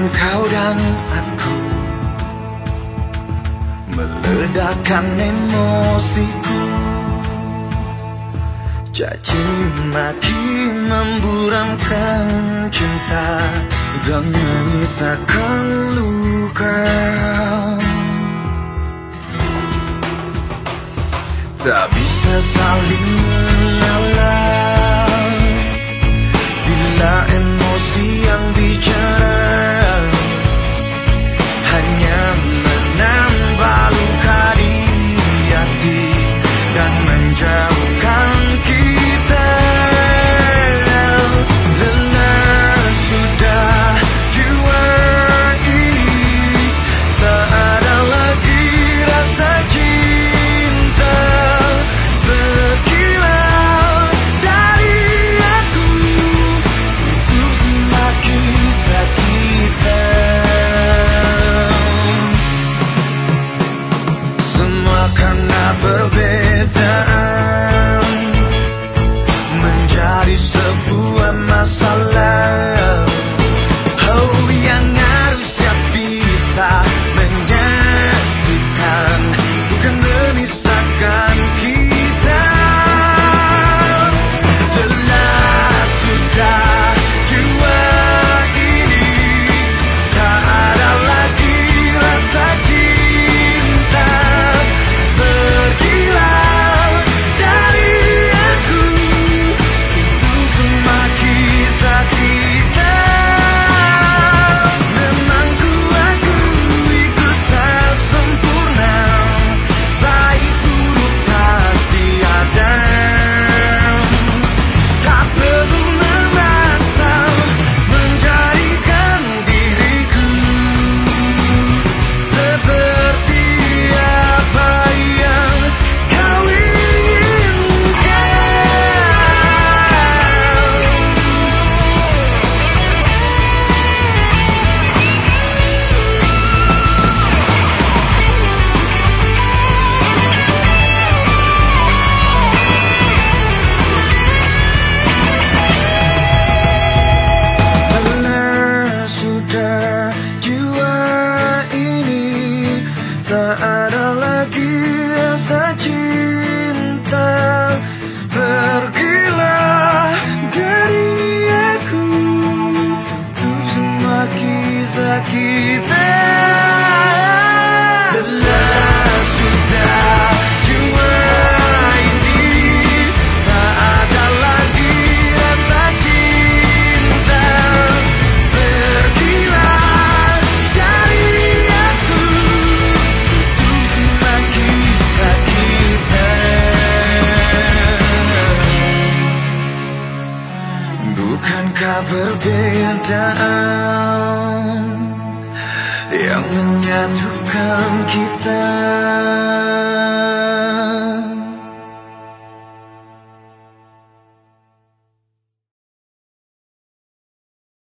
kau dan aku, meledakkan emosiku. Caci maki memburamkan cinta dan menyisakan luka. Tak bisa saling mengalah bila emosi yang bicara hanya menambah luka di hati dan menjauhkan kita. Lelah sudah jiwa ini, tak ada lagi rasa cinta. Berkilau dari aku untuk semakin sakitan. Semua karena perbedaan menjadi sebuah masalah. Oh, yang harusnya bisa menyatukan, bukan memisahkan kita. Lelah sudah jiwa ini, tak ada lagi rasa cinta. Berkilau dari aku untuk semakin sakitan. Memang ku akui ku tak sempurna, baik buruk pasti ada. Tak perlu memaksa menjadikan diriku seperti apa yang kau inginkan. Lelah sudah jiwa ini, tak ada lagi rasa cinta. Pergilah dari aku untuk semakin sakitan. Lelah sudah jiwa ini, tak ada lagi rasa cinta. Pergilah dari aku untuk semakin sakitan. Bukankah perbedaan yang menyatukan kita?